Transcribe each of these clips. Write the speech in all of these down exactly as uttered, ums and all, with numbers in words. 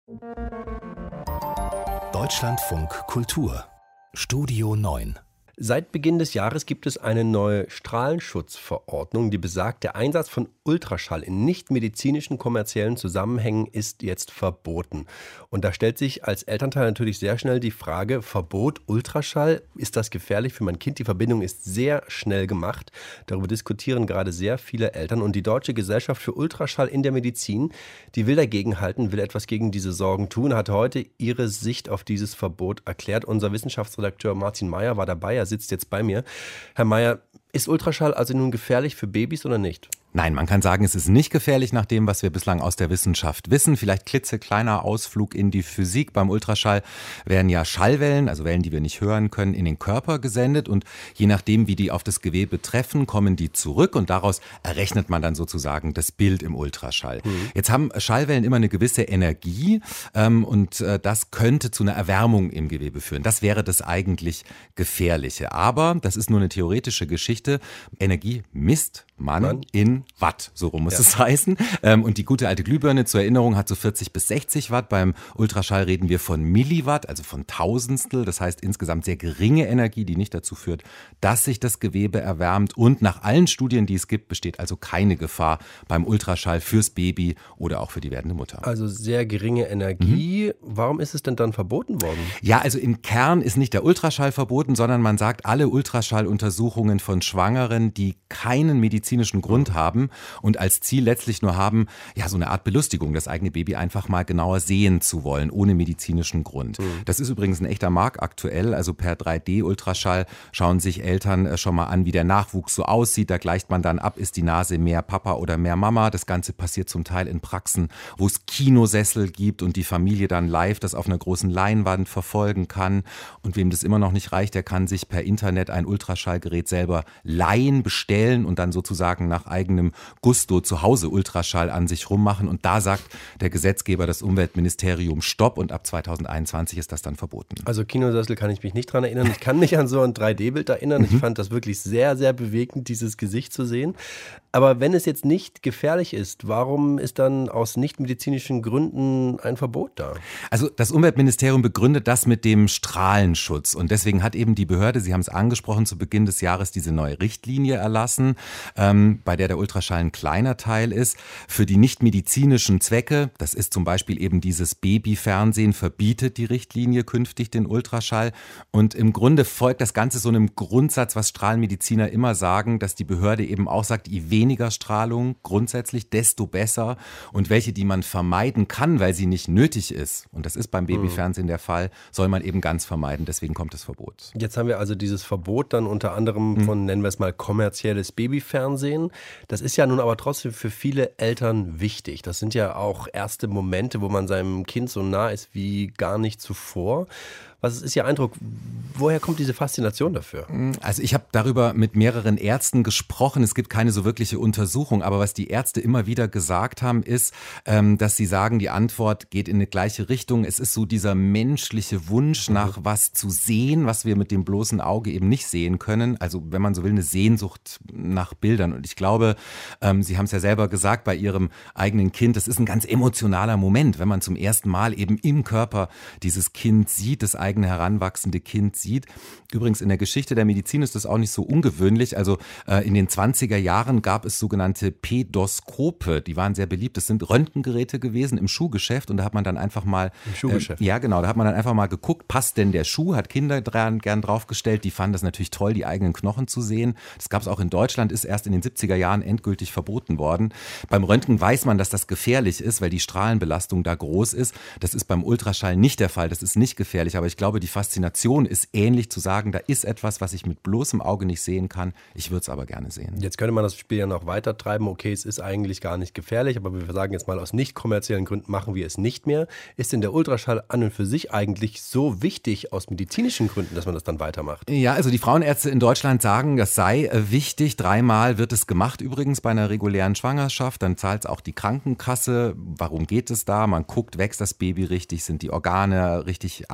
Deutschlandfunk Kultur Studio neun. Seit Beginn des Jahres gibt es eine neue Strahlenschutzverordnung, die besagt, der Einsatz von Ultraschall in nichtmedizinischen kommerziellen Zusammenhängen ist jetzt verboten. Und da stellt sich als Elternteil natürlich sehr schnell die Frage, Verbot Ultraschall, ist das gefährlich für mein Kind? Die Verbindung ist sehr schnell gemacht. Darüber diskutieren gerade sehr viele Eltern. Und die Deutsche Gesellschaft für Ultraschall in der Medizin, die will dagegen halten, will etwas gegen diese Sorgen tun, hat heute ihre Sicht auf dieses Verbot erklärt. Unser Wissenschaftsredakteur Martin Meyer war dabei. Er sitzt jetzt bei mir. Herr Meyer, ist Ultraschall also nun gefährlich für Babys oder nicht? Nein, man kann sagen, es ist nicht gefährlich nach dem, was wir bislang aus der Wissenschaft wissen. Vielleicht klitzekleiner Ausflug in die Physik. Beim Ultraschall werden ja Schallwellen, also Wellen, die wir nicht hören können, in den Körper gesendet. Und je nachdem, wie die auf das Gewebe treffen, kommen die zurück. Und daraus errechnet man dann sozusagen das Bild im Ultraschall. Mhm. Jetzt haben Schallwellen immer eine gewisse Energie. Ähm, und äh, das könnte zu einer Erwärmung im Gewebe führen. Das wäre das eigentlich Gefährliche. Aber das ist nur eine theoretische Geschichte. Energie misst man, man in Watt, so rum muss ja. es heißen. Und die gute alte Glühbirne zur Erinnerung hat so vierzig bis sechzig Watt. Beim Ultraschall reden wir von Milliwatt, also von Tausendstel. Das heißt insgesamt sehr geringe Energie, die nicht dazu führt, dass sich das Gewebe erwärmt. Und nach allen Studien, die es gibt, besteht also keine Gefahr beim Ultraschall fürs Baby oder auch für die werdende Mutter. Also sehr geringe Energie. Mhm. Warum ist es denn dann verboten worden? Ja, also im Kern ist nicht der Ultraschall verboten, sondern man sagt, alle Ultraschalluntersuchungen von Schwangeren, die keinen medizinischen Grund haben, haben und als Ziel letztlich nur haben, ja, so eine Art Belustigung, das eigene Baby einfach mal genauer sehen zu wollen, ohne medizinischen Grund. Mhm. Das ist übrigens ein echter Markt aktuell, also per drei D Ultraschall schauen sich Eltern schon mal an, wie der Nachwuchs so aussieht, da gleicht man dann ab, ist die Nase mehr Papa oder mehr Mama. Das Ganze passiert zum Teil in Praxen, wo es Kinosessel gibt und die Familie dann live das auf einer großen Leinwand verfolgen kann. Und wem das immer noch nicht reicht, der kann sich per Internet ein Ultraschallgerät selber leihen, bestellen und dann sozusagen nach eigenem Gusto zu Hause Ultraschall an sich rummachen. Und da sagt der Gesetzgeber, das Umweltministerium, Stopp. Und ab zweitausendeinundzwanzig ist das dann verboten. Also Kinosessel kann ich mich nicht dran erinnern. Ich kann mich an so ein drei D Bild erinnern. Ich fand das wirklich sehr, sehr bewegend, dieses Gesicht zu sehen. Aber wenn es jetzt nicht gefährlich ist, warum ist dann aus nichtmedizinischen Gründen ein Verbot da? Also das Umweltministerium begründet das mit dem Strahlenschutz. Und deswegen hat eben die Behörde, Sie haben es angesprochen, zu Beginn des Jahres diese neue Richtlinie erlassen, ähm, bei der der Ultraschall ein kleiner Teil ist. Für die nichtmedizinischen Zwecke, das ist zum Beispiel eben dieses Babyfernsehen, verbietet die Richtlinie künftig den Ultraschall. Und im Grunde folgt das Ganze so einem Grundsatz, was Strahlenmediziner immer sagen, dass die Behörde eben auch sagt, je weniger Strahlung grundsätzlich, desto besser. Und welche, die man vermeiden kann, weil sie nicht nötig ist, und das ist beim Babyfernsehen der Fall, soll man eben ganz vermeiden. Deswegen kommt das Verbot. Jetzt haben wir also dieses Verbot dann unter anderem von, nennen wir es mal, kommerzielles Babyfernsehen. Das ist ja nun aber trotzdem für viele Eltern wichtig. Das sind ja auch erste Momente, wo man seinem Kind so nah ist wie gar nicht zuvor. Was ist Ihr Eindruck? Woher kommt diese Faszination dafür? Also ich habe darüber mit mehreren Ärzten gesprochen. Es gibt keine so wirkliche Untersuchung, aber was die Ärzte immer wieder gesagt haben, ist, dass sie sagen, die Antwort geht in eine gleiche Richtung. Es ist so dieser menschliche Wunsch nach was zu sehen, was wir mit dem bloßen Auge eben nicht sehen können. Also wenn man so will, eine Sehnsucht nach Bildern. Und ich glaube, Sie haben es ja selber gesagt bei Ihrem eigenen Kind, das ist ein ganz emotionaler Moment, wenn man zum ersten Mal eben im Körper dieses Kind sieht, das eigene heranwachsende Kind sieht. Übrigens in der Geschichte der Medizin ist das auch nicht so ungewöhnlich. Also äh, in den zwanziger Jahren gab es sogenannte Pädoskope, die waren sehr beliebt. Das sind Röntgengeräte gewesen im Schuhgeschäft und da hat man dann einfach mal Im Schuhgeschäft? Äh, ja genau, da hat man dann einfach mal geguckt, passt denn der Schuh, hat Kinder dran, gern draufgestellt, die fanden das natürlich toll, die eigenen Knochen zu sehen. Das gab es auch in Deutschland, ist erst in den siebziger Jahren endgültig verboten worden. Beim Röntgen weiß man, dass das gefährlich ist, weil die Strahlenbelastung da groß ist. Das ist beim Ultraschall nicht der Fall, das ist nicht gefährlich, aber ich glaube, die Faszination ist ähnlich zu sagen, da ist etwas, was ich mit bloßem Auge nicht sehen kann. Ich würde es aber gerne sehen. Jetzt könnte man das Spiel ja noch weiter treiben. Okay, es ist eigentlich gar nicht gefährlich, aber wir sagen jetzt mal, aus nicht kommerziellen Gründen machen wir es nicht mehr. Ist denn der Ultraschall an und für sich eigentlich so wichtig aus medizinischen Gründen, dass man das dann weitermacht? Ja, also die Frauenärzte in Deutschland sagen, das sei wichtig. Dreimal wird es gemacht übrigens bei einer regulären Schwangerschaft. Dann zahlt es auch die Krankenkasse. Warum geht es da? Man guckt, wächst das Baby richtig, sind die Organe richtig angelegt?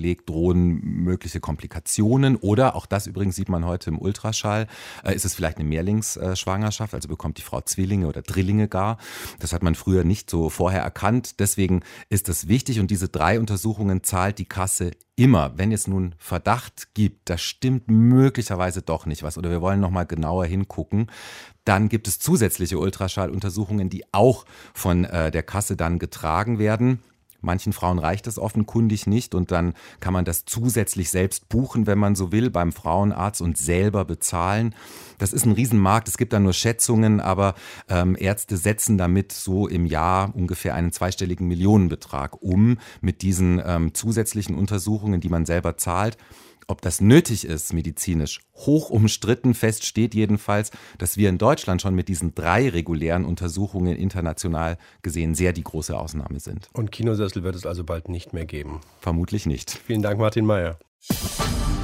nachgelegt, drohen mögliche Komplikationen oder, auch das übrigens sieht man heute im Ultraschall, äh, ist es vielleicht eine Mehrlingsschwangerschaft, also bekommt die Frau Zwillinge oder Drillinge gar. Das hat man früher nicht so vorher erkannt. Deswegen ist es wichtig und diese drei Untersuchungen zahlt die Kasse immer. Wenn es nun Verdacht gibt, da stimmt möglicherweise doch nicht was oder wir wollen nochmal genauer hingucken, dann gibt es zusätzliche Ultraschalluntersuchungen, die auch von äh, der Kasse dann getragen werden. Manchen Frauen reicht es offenkundig nicht und dann kann man das zusätzlich selbst buchen, wenn man so will, beim Frauenarzt und selber bezahlen. Das ist ein Riesenmarkt, es gibt da nur Schätzungen, aber ähm, Ärzte setzen damit so im Jahr ungefähr einen zweistelligen Millionenbetrag um mit diesen ähm, zusätzlichen Untersuchungen, die man selber zahlt. Ob das nötig ist, medizinisch, hoch umstritten. Fest steht jedenfalls, dass wir in Deutschland schon mit diesen drei regulären Untersuchungen international gesehen sehr die große Ausnahme sind. Und Kinosessel wird es also bald nicht mehr geben? Vermutlich nicht. Vielen Dank, Martin Mayer.